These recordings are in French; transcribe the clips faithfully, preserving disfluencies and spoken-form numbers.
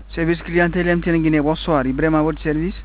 Service clientèle M T N Guinée, bonsoir. Ibrahim à votre service.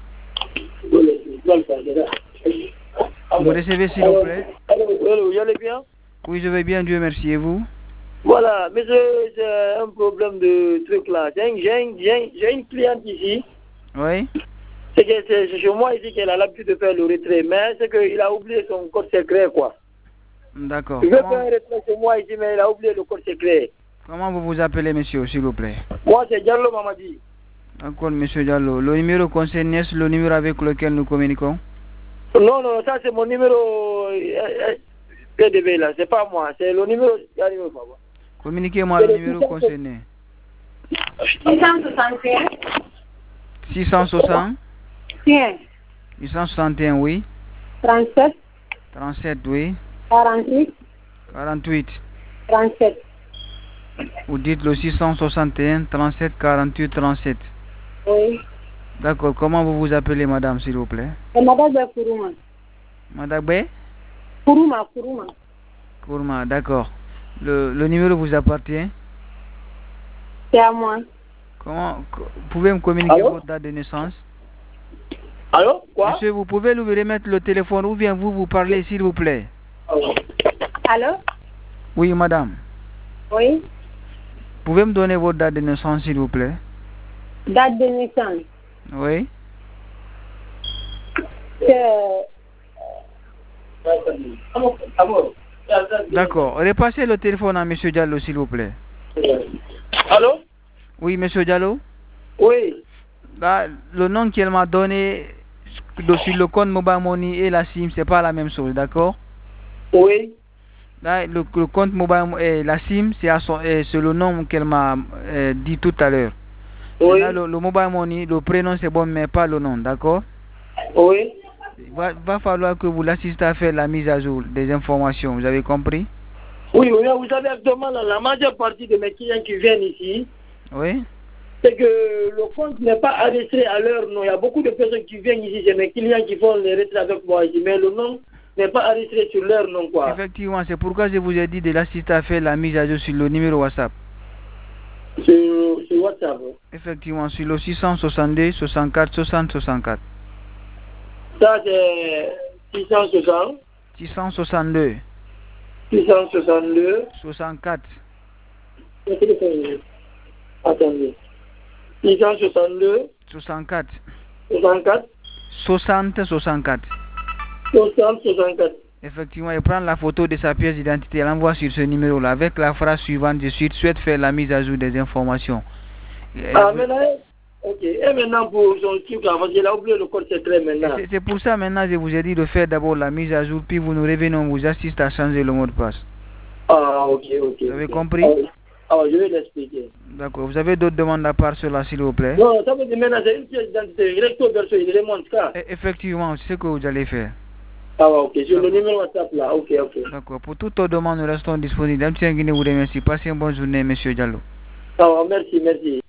Vous me recevez s'il vous plaît? Allô, vous allez bien? Oui, je vais bien, Dieu merci. Et vous? Voilà, mais j'ai un problème de truc là. J'ai une cliente ici. Oui. C'est que c'est chez moi ici qu'elle a l'habitude de faire le retrait, mais c'est qu'il a oublié son code secret, quoi. D'accord. Il veut Comment... faire un retrait chez moi ici, mais il a oublié le code secret. Comment vous vous appelez, monsieur, s'il vous plaît? Moi, c'est Diallo Mamadi. D'accord, monsieur Diallo. Le numéro concerné, c'est le numéro avec lequel nous communiquons? Non, non, ça c'est mon numéro P D B là, c'est pas moi, c'est le numéro. Communiquez-moi le numéro concerné. six cent soixante et un. six cent soixante. Tiens. huit cent soixante et un, oui. trente-sept. trente-sept, oui. quarante-huit. quarante-huit. trente-sept. Vous dites le six cent soixante et un, trente-sept, quarante-huit, trente-sept. Oui. D'accord. Comment vous vous appelez, madame, s'il vous plaît? C'est Madame Kourouma. Madame B? Kourouma, Kourouma. Kourouma, d'accord. Le, le numéro vous appartient? C'est à moi. Comment vous pouvez me communiquer Allô? votre date de naissance? Allô? Quoi? Monsieur, vous pouvez lui remettre le téléphone ou bien vous vous parlez, s'il vous plaît? Allô? Oui, madame. Oui. Vous pouvez me donner votre date de naissance, s'il vous plaît? Date de naissance. Oui. C'est... D'accord. Repassez le téléphone à monsieur Diallo, s'il vous plaît. Allô? Oui, monsieur Diallo? Oui. Là, le nom qu'elle m'a donné sur le compte Mobile Money et la SIM, c'est pas la même chose, d'accord? Oui. Là, le, le compte Mobile et la SIM, c'est le nom qu'elle m'a euh, dit tout à l'heure. Oui. Là, le, le Mobile Money, le prénom c'est bon, mais pas le nom, d'accord? Oui. Il va, va falloir que vous l'assistez à faire la mise à jour des informations, vous avez compris? Oui, oui, vous savez actuellement, la, la majeure partie de mes clients qui viennent ici, Oui. c'est que le compte n'est pas enregistré à leur nom. Il y a beaucoup de personnes qui viennent ici, c'est mes clients qui font les retraits avec moi ici, mais le nom n'est pas enregistré sur leur nom, quoi. Effectivement, c'est pourquoi je vous ai dit de l'assister à faire la mise à jour sur le numéro WhatsApp. Sur, sur WhatsApp. Effectivement, sur le six cent soixante-deux, soixante-quatre, soixante, soixante-quatre. Ça, c'est six cent soixante. six cent soixante-deux. six cent soixante-deux. soixante-quatre. Attendez. six cent soixante-deux. soixante-quatre. soixante-quatre. soixante, soixante-quatre. soixante, soixante-quatre. Effectivement, il prend la photo de sa pièce d'identité, elle l'envoie sur ce numéro-là avec la phrase suivante: je suis souhaite faire la mise à jour des informations. Ah, maintenant, ok. Et maintenant, pour son truc, parce qu'il a oublié le code secret maintenant. C'est pour ça, maintenant, je vous ai dit de faire d'abord la mise à jour, puis vous nous revenez, on vous assiste à changer le mot de passe. Ah, ok, ok. Vous avez okay. compris? Ah, je vais l'expliquer. D'accord. Vous avez d'autres demandes à part cela, s'il vous plaît? Non, ça veut dire maintenant, c'est une pièce d'identité. Recto verso, il remonte ça. Effectivement, c'est ce que vous allez faire. Ah, ok. Sur le numéro WhatsApp là. Ok, ok. D'accord. Pour toutes vos demandes, nous restons disponibles. M T N Guinée vous remercie. Passez une bonne journée, monsieur Diallo. Ah, merci, merci.